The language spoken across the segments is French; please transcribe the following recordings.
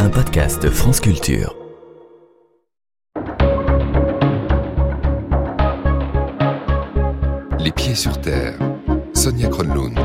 un podcast France Culture. Les pieds sur terre, Sonia Kronlund.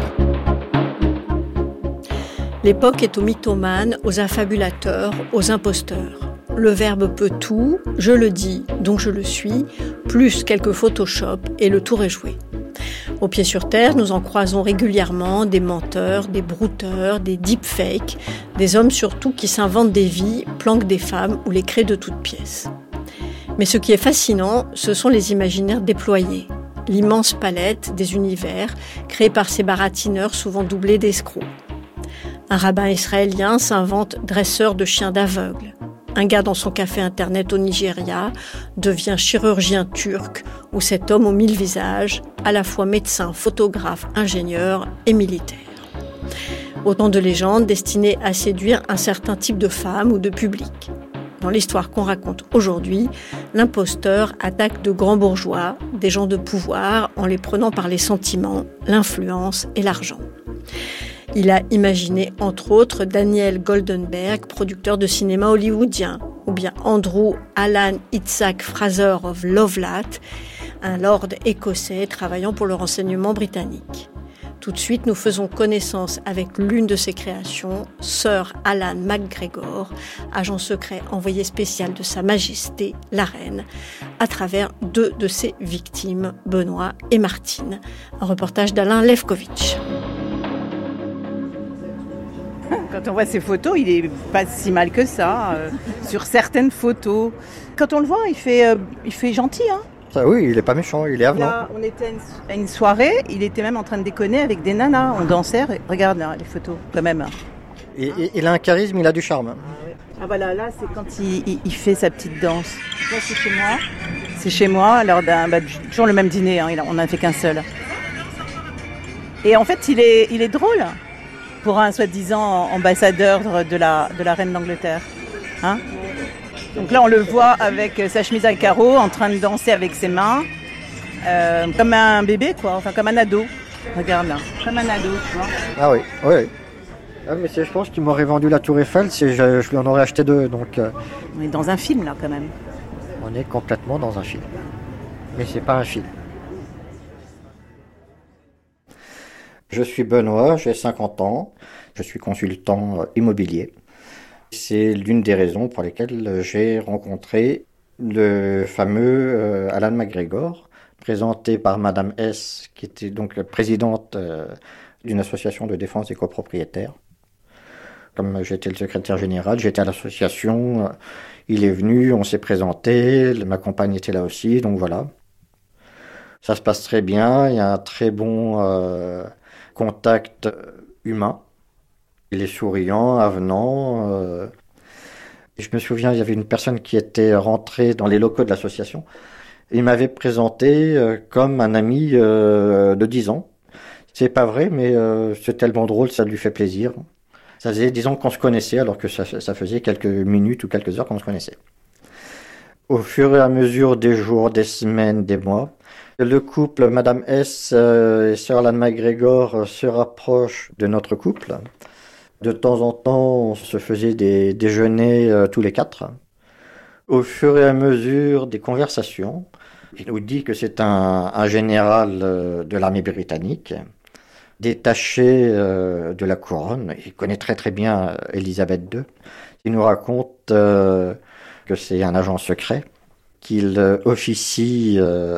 L'époque est aux mythomanes, aux affabulateurs, aux imposteurs. Le verbe peut tout, je le dis, donc je le suis, plus quelques Photoshop et le tour est joué. Aux pieds sur terre, nous en croisons régulièrement des menteurs, des brouteurs, des deepfakes, des hommes surtout qui s'inventent des vies, planquent des femmes ou les créent de toutes pièces. Mais ce qui est fascinant, ce sont les imaginaires déployés, l'immense palette des univers créés par ces baratineurs souvent doublés d'escrocs. Un rabbin israélien s'invente dresseur de chiens d'aveugles. Un gars dans son café internet au Nigeria devient chirurgien turc, ou cet homme aux 1000 visages, à la fois médecin, photographe, ingénieur et militaire. Autant de légendes destinées à séduire un certain type de femme ou de public. Dans l'histoire qu'on raconte aujourd'hui, l'imposteur attaque de grands bourgeois, des gens de pouvoir, en les prenant par les sentiments, l'influence et l'argent. Il a imaginé, entre autres, Daniel Goldenberg, producteur de cinéma hollywoodien, ou bien Andrew Alan Isaac Fraser of Lovelat, un lord écossais travaillant pour le renseignement britannique. Tout de suite, nous faisons connaissance avec l'une de ses créations, Sir Alan MacGregor, agent secret envoyé spécial de Sa Majesté, la Reine, à travers deux de ses victimes, Benoît et Martine. Un reportage d'Alain Lefkovitch. Quand on voit ces photos, il est pas si mal que ça. Sur certaines photos, quand on le voit, il fait gentil. Hein. Ça, oui, il est pas méchant, il est avenant. Là, on était à une soirée, il était même en train de déconner avec des nanas. On dansait. Regarde là, les photos, quand même. Et il a un charisme, il a du charme. Ah voilà, là c'est quand il fait sa petite danse. Là c'est chez moi. C'est chez moi, lors d'un toujours le même dîner. Hein, on n'en a fait qu'un seul. Et en fait, il est drôle. Pour un soi-disant ambassadeur de la reine d'Angleterre. Hein ? Donc là, on le voit avec sa chemise à carreaux, en train de danser avec ses mains, comme un bébé, quoi, enfin comme un ado. Regarde là, comme un ado, tu vois. Ah oui, oui. Ah, mais je pense qu'il m'aurait vendu la Tour Eiffel si je lui en aurais acheté deux. Donc, On est dans un film, là, quand même. On est complètement dans un film. Mais c'est pas un film. Je suis Benoît, j'ai 50 ans, je suis consultant immobilier. C'est l'une des raisons pour lesquelles j'ai rencontré le fameux Alan MacGregor, présenté par Madame S, qui était donc présidente d'une association de défense des copropriétaires. Comme j'étais le secrétaire général, j'étais à l'association, il est venu, on s'est présenté, ma compagne était là aussi, donc voilà. Ça se passe très bien, il y a un très bon contact humain. Il est souriant, avenant. Je me souviens, il y avait une personne qui était rentrée dans les locaux de l'association. Il m'avait présenté comme un ami de 10 ans. C'est pas vrai, mais c'est tellement drôle, ça lui fait plaisir. Ça faisait 10 ans qu'on se connaissait, alors que ça faisait quelques minutes ou quelques heures qu'on se connaissait. Au fur et à mesure des jours, des semaines, des mois, le couple Madame S et Sir Alan MacGregor se rapprochent de notre couple. De temps en temps, on se faisait des déjeuners tous les quatre. Au fur et à mesure des conversations, il nous dit que c'est un général de l'armée britannique, détaché de la couronne. Il connaît très très bien Élisabeth II. Il nous raconte que c'est un agent secret, qu'il officie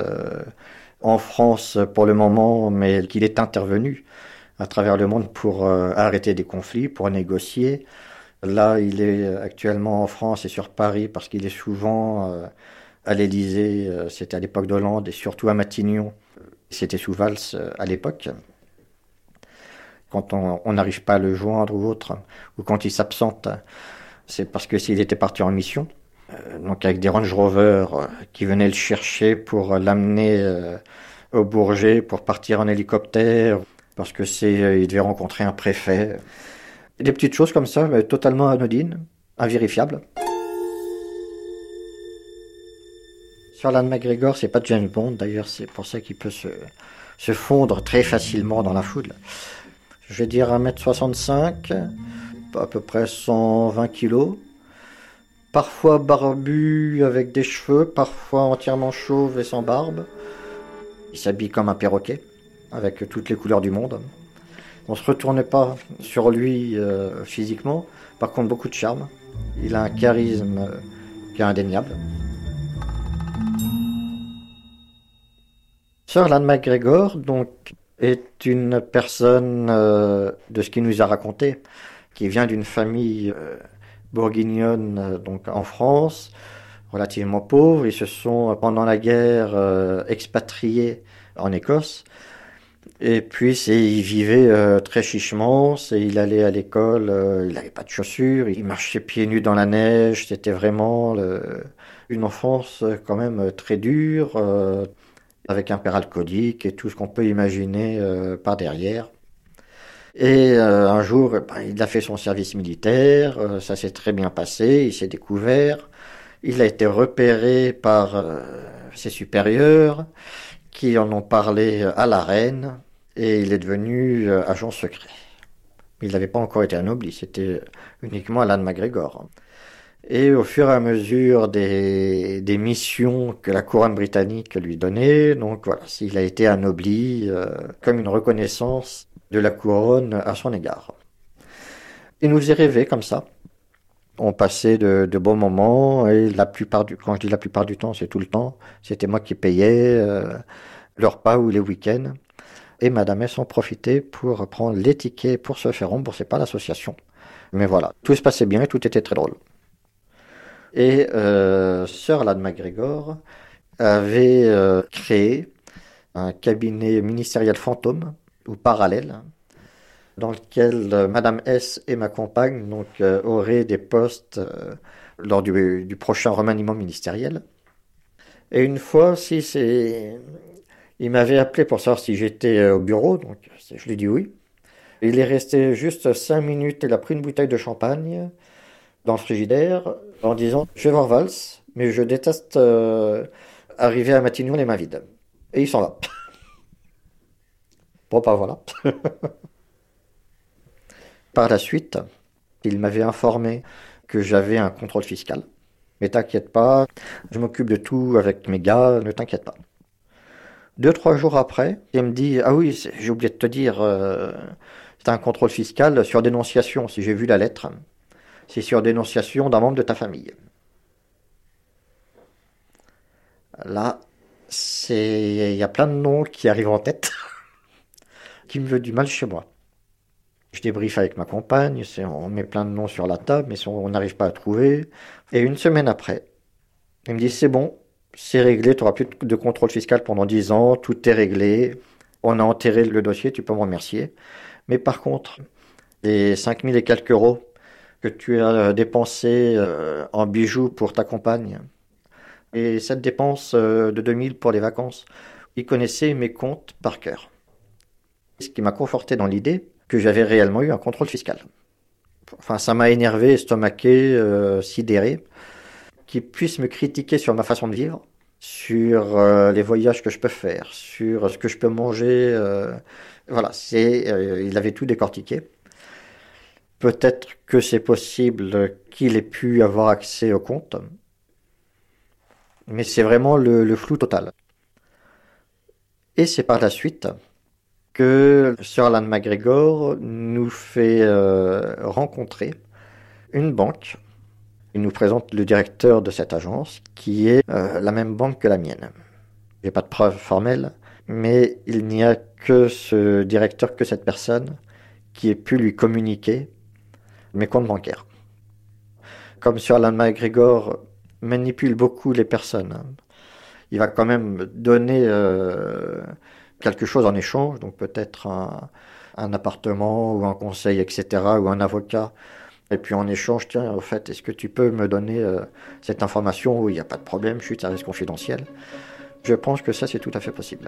en France pour le moment, mais qu'il est intervenu à travers le monde pour arrêter des conflits, pour négocier. Là, il est actuellement en France et sur Paris parce qu'il est souvent à l'Élysée, c'était à l'époque d'Hollande, et surtout à Matignon, c'était sous Valls à l'époque. Quand on n'arrive pas à le joindre ou autre, ou quand il s'absente, c'est parce que s'il était parti en mission, donc avec des Range Rover qui venaient le chercher pour l'amener au Bourget pour partir en hélicoptère, parce que il devait rencontrer un préfet. Des petites choses comme ça, mais totalement anodines, invérifiables. Sir Alan MacGregor, c'est pas James Bond, d'ailleurs c'est pour ça qu'il peut se fondre très facilement dans la foule. Je vais dire 1m65, à peu près 120 kilos, parfois barbu avec des cheveux, parfois entièrement chauve et sans barbe. Il s'habille comme un perroquet, avec toutes les couleurs du monde. On ne se retourne pas sur lui physiquement, par contre beaucoup de charme. Il a un charisme qui est indéniable. Sir Ian MacGregor donc, est une personne de ce qu'il nous a raconté, qui vient d'une famille bourguignonne donc en France, relativement pauvre. Ils se sont, pendant la guerre, expatriés en Écosse. Et puis, il vivait très chichement. Il allait à l'école, il n'avait pas de chaussures, il marchait pieds nus dans la neige. C'était vraiment une enfance quand même très dure, avec un père alcoolique et tout ce qu'on peut imaginer par derrière. Et un jour, il a fait son service militaire, ça s'est très bien passé, il s'est découvert, il a été repéré par ses supérieurs qui en ont parlé à la reine et il est devenu agent secret. Il n'avait pas encore été anobli, c'était uniquement Ian MacGregor. Et au fur et à mesure des missions que la couronne britannique lui donnait, donc voilà, il a été anobli comme une reconnaissance de la couronne à son égard. Il nous faisait rêver comme ça. On passait de bons moments et quand je dis la plupart du temps, c'est tout le temps, c'était moi qui payais le repas ou les week-ends. Et Madame S en profitait pour prendre les tickets pour se faire rembourser par l'association. Mais voilà, tout se passait bien et tout était très drôle. Et Sir Ian MacGregor avait créé un cabinet ministériel fantôme ou parallèle dans lequel Madame S et ma compagne auraient des postes lors du prochain remaniement ministériel. Et une fois, il m'avait appelé pour savoir si j'étais au bureau, donc je lui ai dit oui. Il est resté juste 5 minutes, il a pris une bouteille de champagne dans le frigidaire en disant « Je vais voir Valls, mais je déteste arriver à Matignon les mains vides. » Et il s'en va. Bon, voilà. Par la suite, il m'avait informé que j'avais un contrôle fiscal. Mais t'inquiète pas, je m'occupe de tout avec mes gars, ne t'inquiète pas. 2-3 jours après, il me dit « Ah oui, j'ai oublié de te dire, c'est un contrôle fiscal sur dénonciation, si j'ai vu la lettre. C'est sur dénonciation d'un membre de ta famille. » Là, il y a plein de noms qui arrivent en tête, qui me veulent du mal chez moi. Je débriefe avec ma compagne, on met plein de noms sur la table, mais on n'arrive pas à trouver. Et une semaine après, il me dit « C'est bon, c'est réglé, tu n'auras plus de contrôle fiscal pendant 10 ans, tout est réglé, on a enterré le dossier, tu peux me remercier. Mais par contre, les 5 000 et quelques euros que tu as dépensés en bijoux pour ta compagne, et cette dépense de 2 000 pour les vacances, il connaissait mes comptes par cœur. Ce qui m'a conforté dans l'idée que j'avais réellement eu un contrôle fiscal. Enfin, ça m'a énervé, estomaqué, sidéré, qu'il puisse me critiquer sur ma façon de vivre, sur les voyages que je peux faire, sur ce que je peux manger. Voilà, il avait tout décortiqué. Peut-être que c'est possible qu'il ait pu avoir accès au compte, mais c'est vraiment le flou total. Et c'est par la suite que Sir Ian MacGregor nous fait rencontrer une banque. Il nous présente le directeur de cette agence, qui est la même banque que la mienne. J'ai pas de preuves formelles, mais il n'y a que ce directeur, que cette personne, qui ait pu lui communiquer mes comptes bancaires. Comme Sir Ian MacGregor manipule beaucoup les personnes, il va quand même donner quelque chose en échange, donc peut-être un appartement ou un conseil, etc., ou un avocat. Et puis en échange, tiens, au fait, est-ce que tu peux me donner cette information où il n'y a pas de problème, chut, ça reste confidentiel. Je pense que ça, c'est tout à fait possible.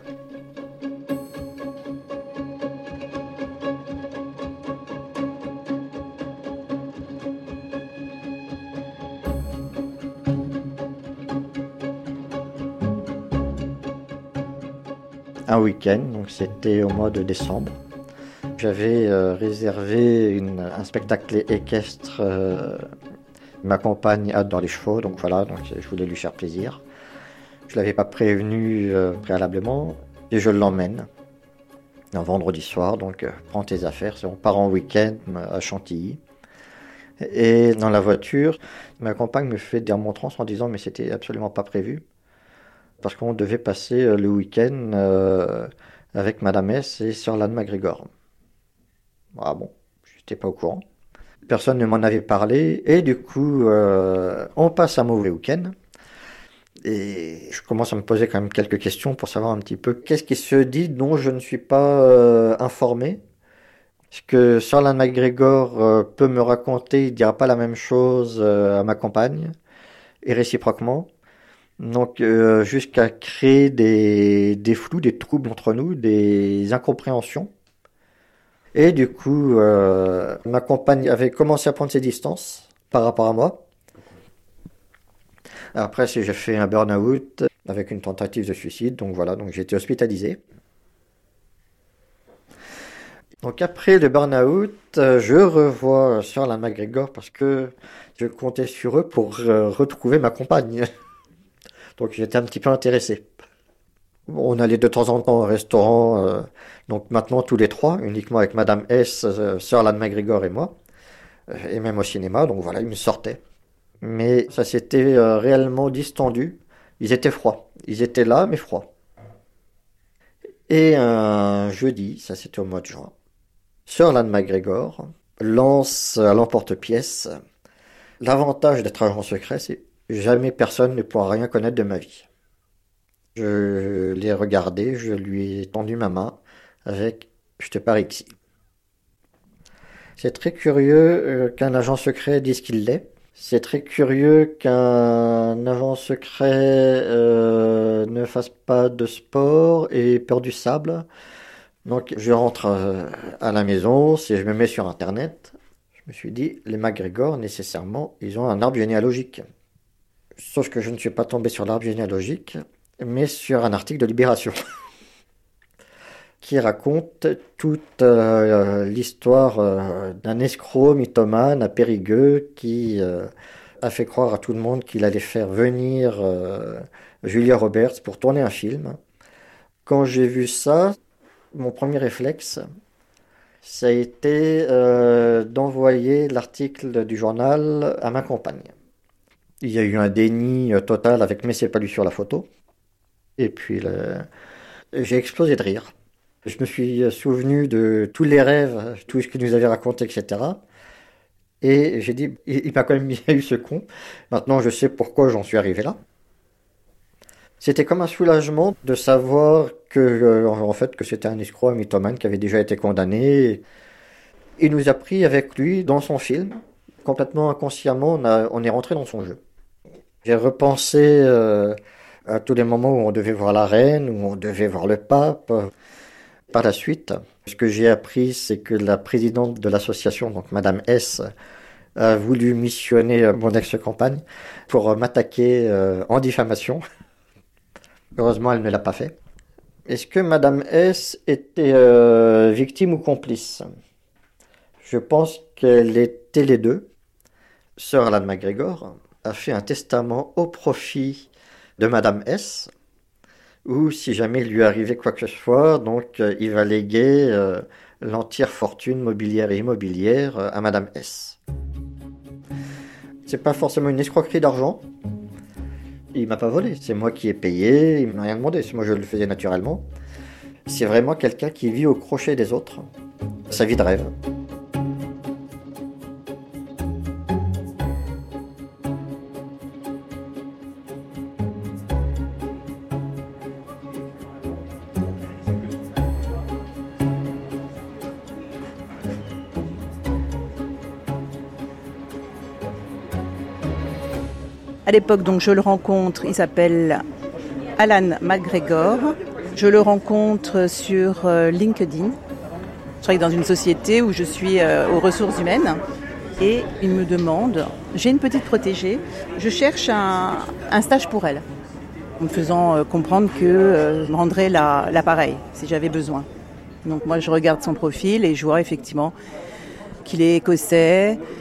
Un week-end, donc c'était au mois de décembre. J'avais réservé un spectacle équestre Ma compagne adore les chevaux, donc voilà, donc je voulais lui faire plaisir. Je ne l'avais pas prévenu préalablement et je l'emmène un vendredi soir, donc prends tes affaires, on part en week-end à Chantilly. Et dans la voiture, ma compagne me fait des remontrances en disant mais c'était absolument pas prévu parce qu'on devait passer le week-end avec Madame S et Sir Ian McGregor. Ah bon, j'étais pas au courant. Personne ne m'en avait parlé et du coup on passe un mauvais week-end et je commence à me poser quand même quelques questions pour savoir un petit peu qu'est-ce qui se dit dont je ne suis pas informé. Ce que Sir Ian McGregor peut me raconter, il ne dira pas la même chose à ma compagne, et réciproquement. Donc jusqu'à créer des flous, des troubles entre nous, des incompréhensions. Et du coup, ma compagne avait commencé à prendre ses distances par rapport à moi. Après, j'ai fait un burn-out avec une tentative de suicide, donc voilà, donc j'ai été hospitalisé. Donc après le burn-out, je revois Sir Ian McGregor parce que je comptais sur eux pour retrouver ma compagne. Donc j'étais un petit peu intéressé. On allait de temps en temps au restaurant, donc maintenant tous les trois, uniquement avec Madame S, Sir Ian McGregor et moi, et même au cinéma, donc voilà, ils me sortaient. Mais ça s'était réellement distendu, ils étaient froids. Ils étaient là, mais froids. Et un jeudi, ça c'était au mois de juin, Sir Ian McGregor lance à l'emporte-pièce. L'avantage d'être agent secret, c'est jamais personne ne pourra rien connaître de ma vie. Je l'ai regardé, je lui ai tendu ma main avec « je te pars ici ». C'est très curieux qu'un agent secret dise qu'il l'est. C'est très curieux qu'un agent secret ne fasse pas de sport et ait peur du sable. Donc je rentre à la maison, si je me mets sur Internet, je me suis dit, les McGregor, nécessairement, ils ont un arbre généalogique. Sauf que je ne suis pas tombé sur l'arbre généalogique, mais sur un article de Libération, qui raconte toute l'histoire d'un escroc mythomane à Périgueux qui a fait croire à tout le monde qu'il allait faire venir Julia Roberts pour tourner un film. Quand j'ai vu ça, mon premier réflexe, ça a été d'envoyer l'article du journal à ma compagne. Il y a eu un déni total avec « mais c'est pas lui sur la photo ». Et puis j'ai explosé de rire. Je me suis souvenu de tous les rêves, tout ce qu'il nous avait raconté, etc. Et j'ai dit, il m'a quand même eu ce con. Maintenant, je sais pourquoi j'en suis arrivé là. C'était comme un soulagement de savoir en fait, que c'était un escroc, un mythomane qui avait déjà été condamné. Il nous a pris avec lui dans son film. Complètement inconsciemment, on est rentré dans son jeu. J'ai repensé à tous les moments où on devait voir la reine, où on devait voir le pape. Par la suite, ce que j'ai appris, c'est que la présidente de l'association, donc Madame S, a voulu missionner mon ex-compagne pour m'attaquer en diffamation. Heureusement, elle ne l'a pas fait. Est-ce que Madame S était victime ou complice ? Je pense qu'elle était les deux. Sir Ian McGregor a fait un testament au profit de Madame S, où si jamais il lui arrivait quoi que ce soit, donc il va léguer l'entière fortune mobilière et immobilière à Madame S. C'est pas forcément une escroquerie d'argent. Il m'a pas volé, c'est moi qui ai payé, il m'a rien demandé, c'est moi je le faisais naturellement. C'est vraiment quelqu'un qui vit au crochet des autres, sa vie de rêve. À l'époque, donc, je le rencontre, il s'appelle Alan McGregor. Je le rencontre sur LinkedIn. Je travaille dans une société où je suis aux ressources humaines. Et il me demande, j'ai une petite protégée, je cherche un stage pour elle. En me faisant comprendre que je me rendrais l'appareil si j'avais besoin. Donc moi, je regarde son profil et je vois effectivement qu'il est écossais,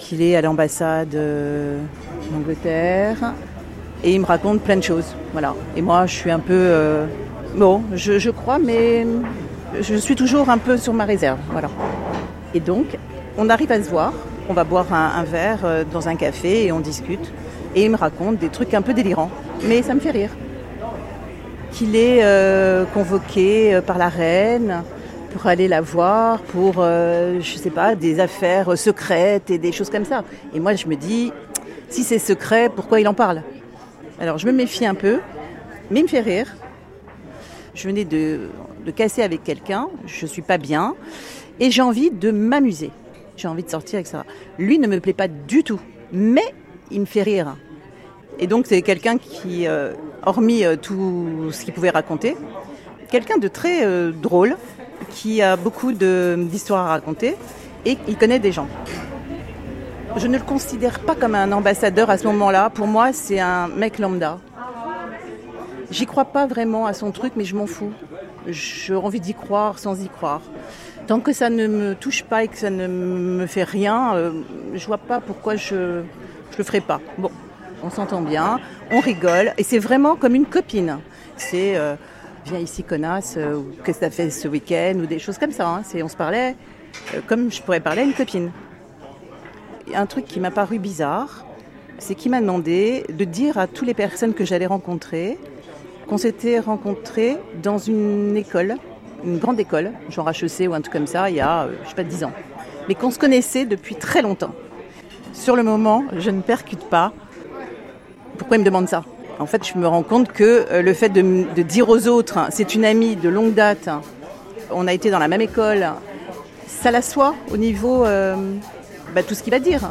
qu'il est à l'ambassade d'Angleterre et il me raconte plein de choses. Voilà. Et moi, je suis un peu... je crois, mais je suis toujours un peu sur ma réserve. Voilà. Et donc, on arrive à se voir. On va boire un verre dans un café et on discute. Et il me raconte des trucs un peu délirants. Mais ça me fait rire. Qu'il est convoqué par la reine pour aller la voir pour, je sais pas, des affaires secrètes et des choses comme ça. Et moi, je me dis, si c'est secret, pourquoi il en parle ? Alors, je me méfie un peu, mais il me fait rire. Je venais de casser avec quelqu'un, je suis pas bien, et j'ai envie de m'amuser. J'ai envie de sortir, etc. Lui ne me plaît pas du tout, mais il me fait rire. Et donc, c'est quelqu'un qui, hormis tout ce qu'il pouvait raconter, quelqu'un de très drôle, qui a beaucoup d'histoires à raconter, et il connaît des gens. Je ne le considère pas comme un ambassadeur à ce moment-là. Pour moi, c'est un mec lambda. J'y crois pas vraiment à son truc, mais je m'en fous. J'ai envie d'y croire sans y croire. Tant que ça ne me touche pas et que ça ne me fait rien, je vois pas pourquoi je le ferais pas. Bon, on s'entend bien, on rigole, et c'est vraiment comme une copine. C'est viens ici connasse, ou qu'est-ce que t'as fait ce week-end, ou des choses comme ça. Hein. On se parlait comme je pourrais parler à une copine. Un truc qui m'a paru bizarre, c'est qu'il m'a demandé de dire à toutes les personnes que j'allais rencontrer qu'on s'était rencontrés dans une école, une grande école, genre HEC ou un truc comme ça, il y a, 10 ans. Mais qu'on se connaissait depuis très longtemps. Sur le moment, je ne percute pas. Pourquoi il me demande ça ? En fait, je me rends compte que le fait de dire aux autres, c'est une amie de longue date, on a été dans la même école, ça l'assoit au niveau... tout ce qu'il va dire.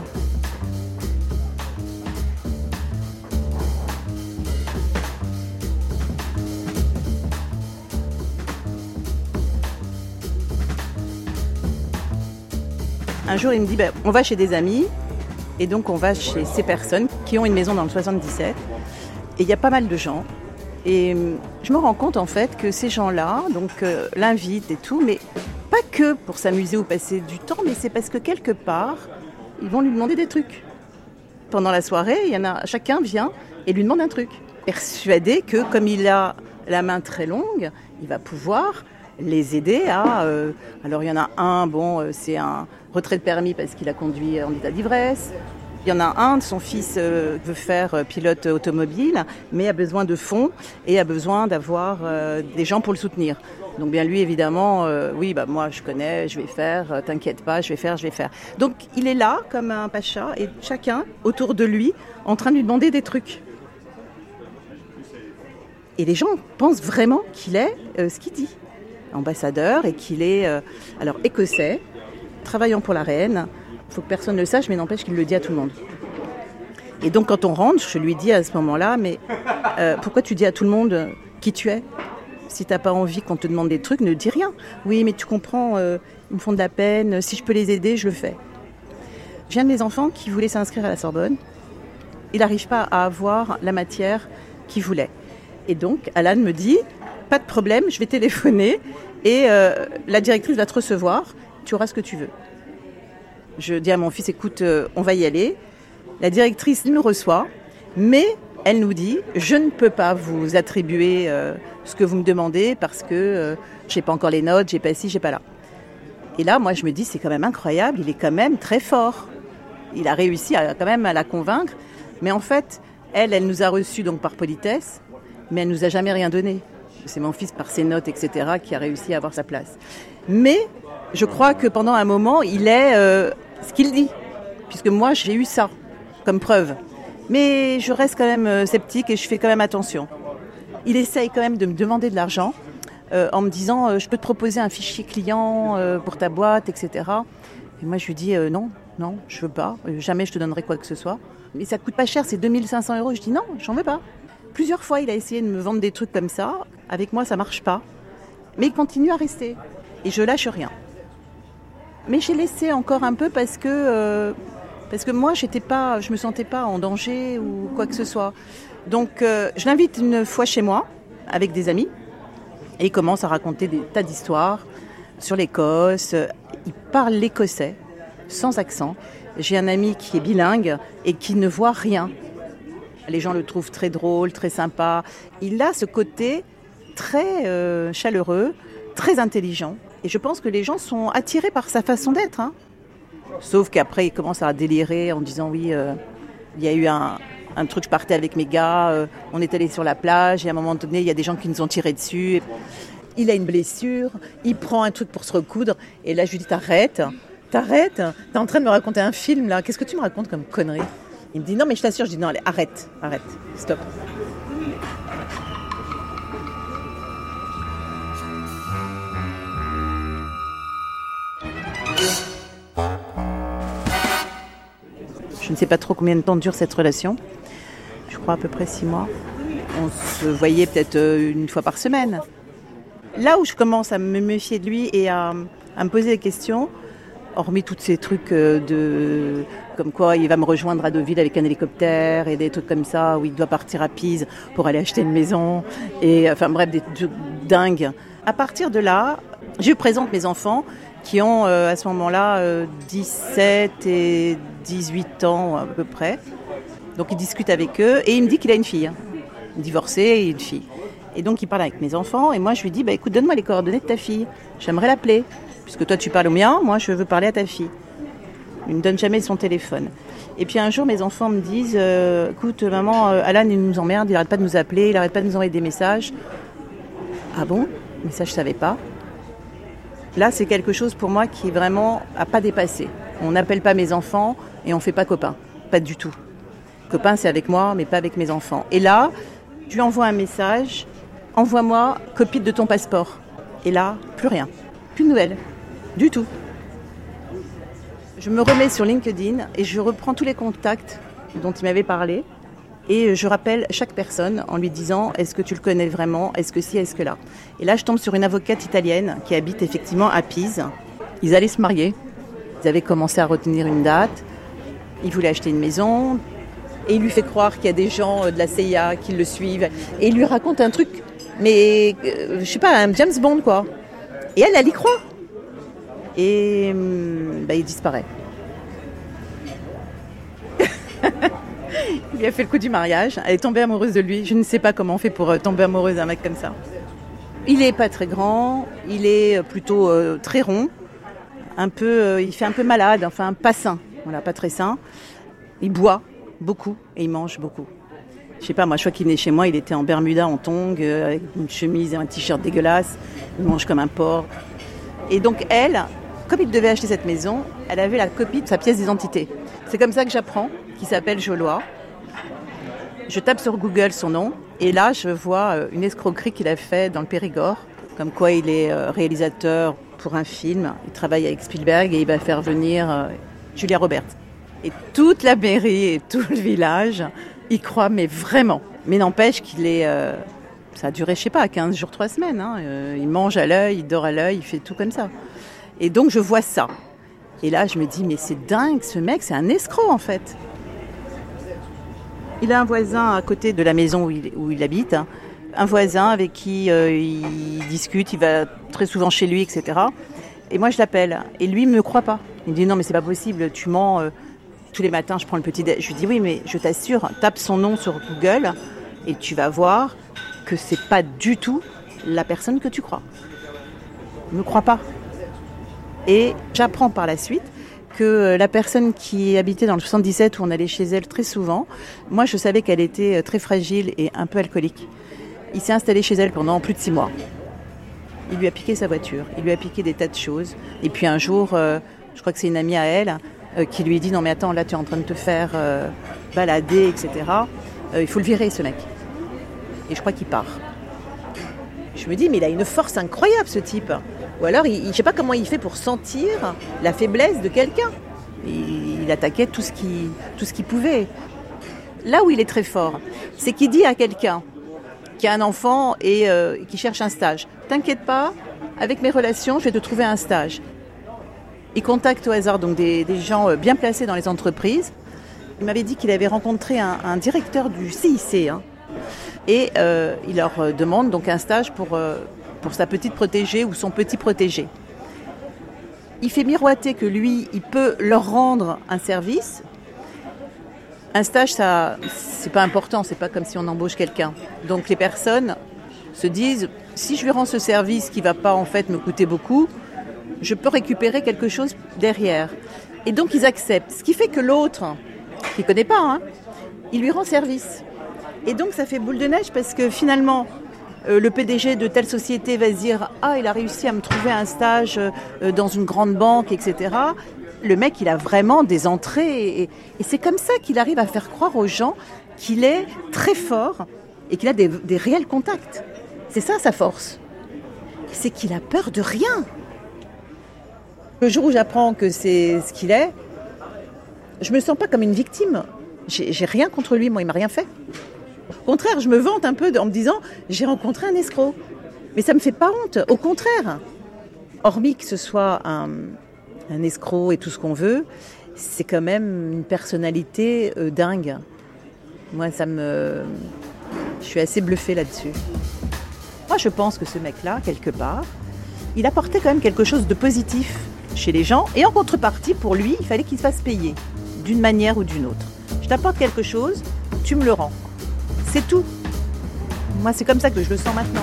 Un jour, il me dit, on va chez des amis, et donc on va chez ces personnes qui ont une maison dans le 77, et il y a pas mal de gens, et je me rends compte en fait que ces gens-là, donc l'invitent et tout, mais pas que pour s'amuser ou passer du temps, mais c'est parce que quelque part, ils vont lui demander des trucs. Pendant la soirée, chacun vient et lui demande un truc. Persuadé que comme il a la main très longue, il va pouvoir les aider à... alors il y en a un, c'est un retrait de permis parce qu'il a conduit en état d'ivresse. Il y en a un, son fils veut faire pilote automobile, mais a besoin de fonds et a besoin d'avoir des gens pour le soutenir. Donc bien lui, évidemment, moi je connais, je vais faire, t'inquiète pas, je vais faire. Donc il est là comme un pacha et chacun autour de lui en train de lui demander des trucs. Et les gens pensent vraiment qu'il est ce qu'il dit, ambassadeur, et qu'il est écossais, travaillant pour la reine. Il faut que personne ne le sache, mais n'empêche qu'il le dit à tout le monde. Et donc quand on rentre, je lui dis à ce moment-là, mais pourquoi tu dis à tout le monde qui tu es ? Si t'as pas envie qu'on te demande des trucs, ne dis rien. Oui, mais tu comprends, ils me font de la peine, si je peux les aider, je le fais. J'ai un de mes enfants qui voulait s'inscrire à la Sorbonne. Il n'arrive pas à avoir la matière qu'il voulait. Et donc, Alan me dit, pas de problème, je vais téléphoner et la directrice va te recevoir, tu auras ce que tu veux. Je dis à mon fils, écoute, on va y aller. La directrice nous reçoit, mais elle nous dit, je ne peux pas vous attribuer ce que vous me demandez parce que je n'ai pas encore les notes, j'ai pas ci, j'ai pas là. Et là, moi, je me dis, c'est quand même incroyable, il est quand même très fort. Il a réussi quand même à la convaincre. Mais en fait, elle nous a reçus donc par politesse, mais elle nous a jamais rien donné. C'est mon fils, par ses notes, etc., qui a réussi à avoir sa place. Mais je crois que pendant un moment, il est ce qu'il dit, puisque moi, j'ai eu ça comme preuve. Mais je reste quand même sceptique et je fais quand même attention. Il essaye quand même de me demander de l'argent en me disant je peux te proposer un fichier client pour ta boîte, etc. Et moi, je lui dis non, je veux pas. Jamais je te donnerai quoi que ce soit. Mais ça coûte pas cher, c'est 2500 €. Je dis non, j'en veux pas. Plusieurs fois, il a essayé de me vendre des trucs comme ça. Avec moi, ça marche pas. Mais il continue à rester. Et je lâche rien. Mais j'ai laissé encore un peu parce que moi, je me sentais pas en danger ou quoi que ce soit. Donc, je l'invite une fois chez moi, avec des amis, et il commence à raconter des tas d'histoires sur l'Écosse. Il parle l'écossais, sans accent. j'ai un ami qui est bilingue et qui ne voit rien. Les gens le trouvent très drôle, très sympa. Il a ce côté très chaleureux, très intelligent. Et je pense que les gens sont attirés par sa façon d'être. Sauf qu'après, il commence à délirer en disant oui, il y a eu un truc, je partais avec mes gars, on est allé sur la plage et à un moment donné, il y a des gens qui nous ont tiré dessus. Il a une blessure, il prend un truc pour se recoudre. Et là, je lui dis t'arrêtes, t'es en train de me raconter un film là, qu'est-ce que tu me racontes comme connerie? Il me dit non mais je t'assure, je dis non allez, arrête, stop. Je ne sais pas trop combien de temps dure cette relation. Je crois à peu près 6 mois. On se voyait peut-être une fois par semaine. Là où je commence à me méfier de lui et à me poser des questions, hormis tous ces trucs comme quoi il va me rejoindre à Deauville avec un hélicoptère et des trucs comme ça, où il doit partir à Pise pour aller acheter une maison, et enfin bref, des trucs dingues. À partir de là, je lui présente mes enfants qui ont à ce moment-là 17 et 18 ans à peu près. Donc il discute avec eux et il me dit qu'il a une fille, divorcé et une fille. Et donc il parle avec mes enfants et moi je lui dis écoute, donne-moi les coordonnées de ta fille, j'aimerais l'appeler. Puisque toi tu parles au mien, moi je veux parler à ta fille. Il ne me donne jamais son téléphone. Et puis un jour mes enfants me disent écoute maman, Alan il nous emmerde, il n'arrête pas de nous appeler, il n'arrête pas de nous envoyer des messages. Ah bon? Mais ça je ne savais pas. Là c'est quelque chose pour moi qui vraiment n'a pas dépassé. On n'appelle pas mes enfants et on ne fait pas copain. Pas du tout. Copain c'est avec moi mais pas avec mes enfants. Et là je lui envoie un message, envoie-moi copie de ton passeport. Et là plus rien. Plus de nouvelles. Du tout. Je me remets sur LinkedIn et je reprends tous les contacts dont il m'avait parlé et je rappelle chaque personne en lui disant est-ce que tu le connais vraiment, est-ce que si, est-ce que là. Et là je tombe sur une avocate italienne qui habite effectivement à Pise. Ils allaient se marier, ils avaient commencé à retenir une date, ils voulaient acheter une maison et il lui fait croire qu'il y a des gens de la CIA qui le suivent et il lui raconte un truc, mais je sais pas, un James Bond quoi. Et elle y croit. Et il disparaît. Il lui a fait le coup du mariage. Elle est tombée amoureuse de lui. Je ne sais pas comment on fait pour tomber amoureuse d'un mec comme ça. Il n'est pas très grand. Il est plutôt très rond. Il fait un peu malade. Enfin, pas sain. Voilà, pas très sain. Il boit beaucoup et il mange beaucoup. Je sais pas, moi, je crois qu'il venait chez moi, il était en Bermuda, en tongs, avec une chemise et un t-shirt dégueulasse. Il mange comme un porc. Et donc, elle, comme il devait acheter cette maison, elle avait la copie de sa pièce d'identité. C'est comme ça que j'apprends, qu'il s'appelle Jolois. Je tape sur Google son nom, et là, je vois une escroquerie qu'il a fait dans le Périgord, comme quoi il est réalisateur pour un film. Il travaille avec Spielberg et il va faire venir Julia Roberts. Et toute la mairie et tout le village y croient, mais vraiment. Mais n'empêche qu'il est... ça a duré, je sais pas, 15 jours, 3 semaines. Il mange à l'œil, il dort à l'œil, il fait tout comme ça. Et donc, je vois ça. Et là, je me dis, mais c'est dingue, ce mec, c'est un escroc, en fait. Il a un voisin à côté de la maison où il habite. Un voisin avec qui il discute, il va très souvent chez lui, etc. Et moi, je l'appelle. Et lui, il ne me croit pas. Il me dit, non, mais c'est pas possible, tu mens. Tous les matins, je prends le petit déj. Je lui dis, oui, mais je t'assure, tape son nom sur Google et tu vas voir que c'est pas du tout la personne que tu crois. Il ne me croit pas. Et j'apprends par la suite que la personne qui habitait dans le 77, où on allait chez elle très souvent, moi je savais qu'elle était très fragile et un peu alcoolique. Il s'est installé chez elle pendant plus de 6 mois. Il lui a piqué sa voiture, il lui a piqué des tas de choses. Et puis un jour, je crois que c'est une amie à elle, qui lui dit « Non mais attends, là tu es en train de te faire balader, etc. Il faut le virer ce mec. » Et je crois qu'il part. Je me dis, mais il a une force incroyable ce type. Ou alors, je ne sais pas comment il fait pour sentir la faiblesse de quelqu'un. Il attaquait tout ce qu'il pouvait. Là où il est très fort, c'est qu'il dit à quelqu'un qui a un enfant et qui cherche un stage, « T'inquiète pas, avec mes relations, je vais te trouver un stage. » Il contacte au hasard donc des gens bien placés dans les entreprises. Il m'avait dit qu'il avait rencontré un directeur du CIC, et il leur demande donc un stage pour sa petite protégée ou son petit protégé. il fait miroiter que lui, il peut leur rendre un service. Un stage, ça, c'est pas important, c'est pas comme si on embauche quelqu'un. Donc les personnes se disent, si je lui rends ce service qui va pas en fait me coûter beaucoup, je peux récupérer quelque chose derrière. Et donc ils acceptent. Ce qui fait que l'autre, qui connaît pas, il lui rend service. Et donc ça fait boule de neige parce que finalement, le PDG de telle société va se dire « Ah, il a réussi à me trouver un stage dans une grande banque, etc. » Le mec, il a vraiment des entrées. Et c'est comme ça qu'il arrive à faire croire aux gens qu'il est très fort et qu'il a des réels contacts. C'est ça sa force. C'est qu'il a peur de rien. Le jour où j'apprends que c'est ce qu'il est, je me sens pas comme une victime. J'ai rien contre lui, moi, il m'a rien fait. Au contraire, je me vante un peu en me disant « J'ai rencontré un escroc ». Mais ça me fait pas honte, au contraire. Hormis que ce soit un escroc et tout ce qu'on veut, c'est quand même une personnalité dingue. Moi, je suis assez bluffée là-dessus. Moi, je pense que ce mec-là, quelque part, il apportait quand même quelque chose de positif chez les gens. Et en contrepartie, pour lui, il fallait qu'il se fasse payer, d'une manière ou d'une autre. Je t'apporte quelque chose, tu me le rends. C'est tout. Moi, c'est comme ça que je le sens maintenant.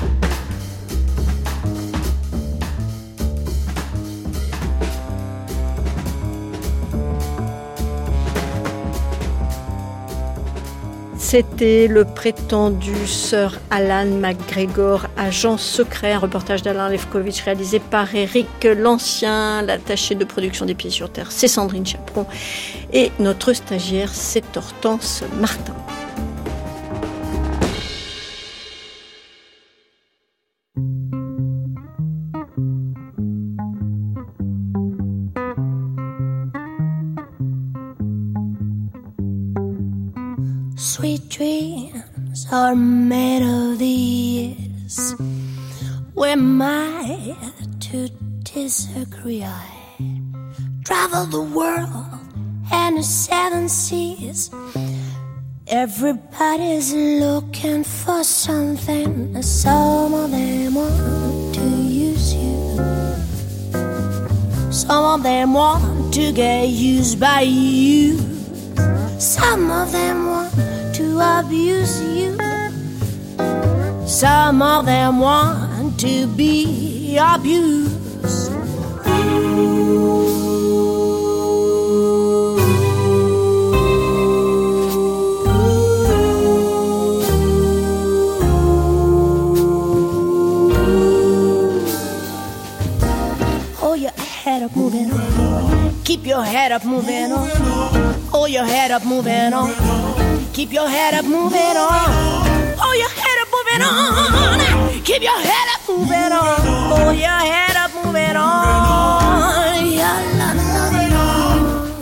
C'était le prétendu Sir Alan MacGregor, agent secret, un reportage d'Alain Lefkovitch réalisé par Eric Lancien. L'attaché de production des Pieds sur Terre, c'est Sandrine Chaperon. Et notre stagiaire, c'est Hortense Martin. Sweet dreams are made of these. We're made to disagree. I travel the world and the 7 seas. Everybody's looking for something. Some of them want to use you. Some of them want to get used by you. Some of them want to abuse you. Some of them want to be abused. Hold your head up, moving on. Keep your head up, moving on. Hold your head up, moving on. Keep your head up, moving on. Hold your head up, moving on. Keep your head up, moving on. Hold your head up, moving on. Yeah, la, la, la.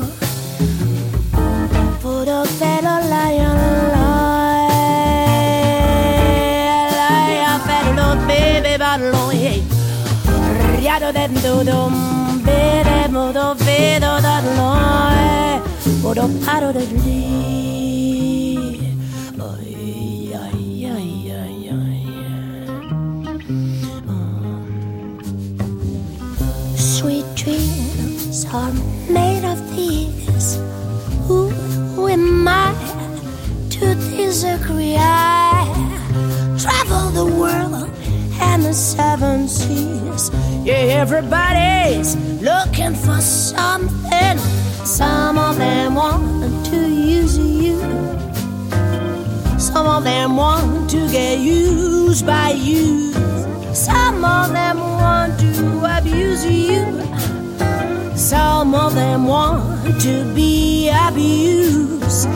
Put a fellow lion, lion, fellow baby, battle, yeah. Riado dentro dum, bede modo vedo da noi. Modo paro de lì. Sweet dreams are made of these. Who am I to disagree? I travel the world and the 7 seas. Yeah, everybody's looking for something. Some of them want to use you. Some of them want to get used by you. Some of them want to abuse you. Some of them want to be abused.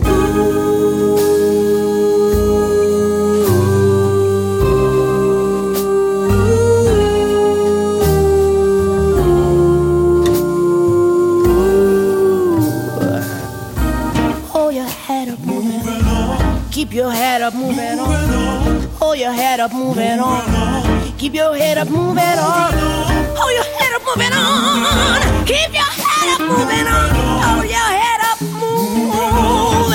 Hold your head up, moving on. Keep your head up, moving on. Hold your head up, moving on. Keep your head up, moving on. Hold your head up, moving on. Keep your head up, moving on. Hold your head up, moving on.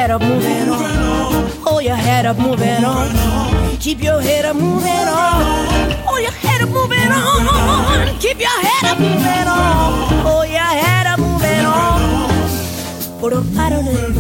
head up, moving on. Hold your head up, moving on. Keep your head up, moving on. Hold your head up, moving on. Keep your head up, moving on. Hold your head up, moving on. Put a paddle in